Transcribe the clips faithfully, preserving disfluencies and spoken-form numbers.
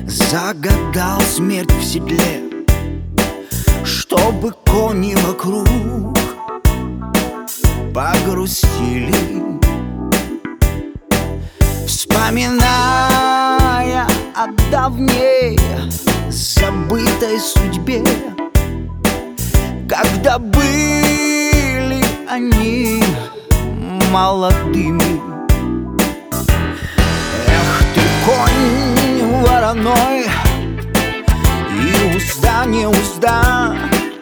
Загадал смерть в седле, чтобы кони вокруг погрустили, вспоминая о давней забытой судьбе, когда были они молодыми. Эх ты, конь вороной, и узда не узда,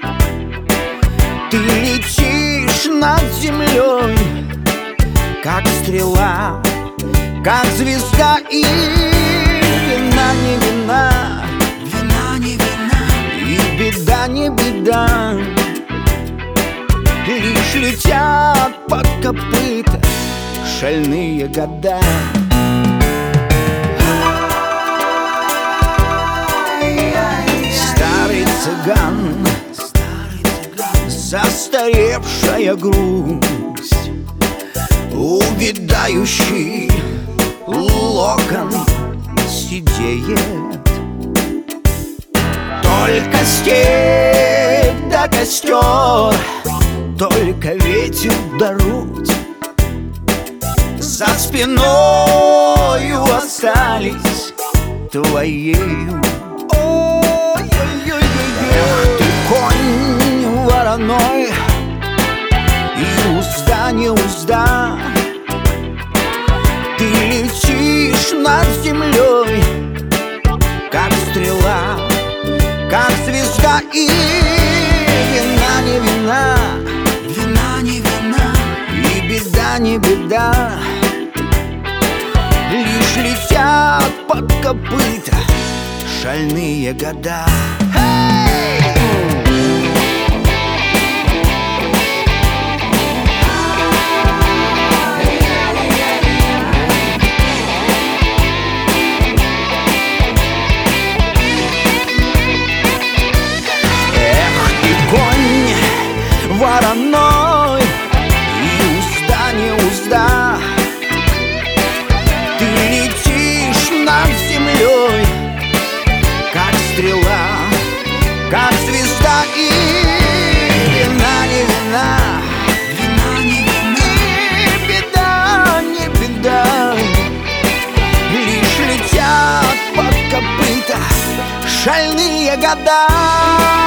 ты летишь над землей, как стрела, как звезда, и вина не вина, вина не вина, и беда не беда. Лишь летят под копыта шальные года. Старый цыган, застаревшая грусть, увядающий локон сидеет. Только степь да костер, только ветер да руть за спиною остались твоею. Эх ты, конь вороной, и узда не узда, ты летишь над землей, как стрела, как звезда, и вина не вина, вина не вина, и беда не беда. Лишь летят под копыта шальные года. Вороной, и узда не узда, ты летишь над землей, как стрела, как звезда, и вина не вина, вина не вина, и беда не беда. Лишь летят под копыта шальные года.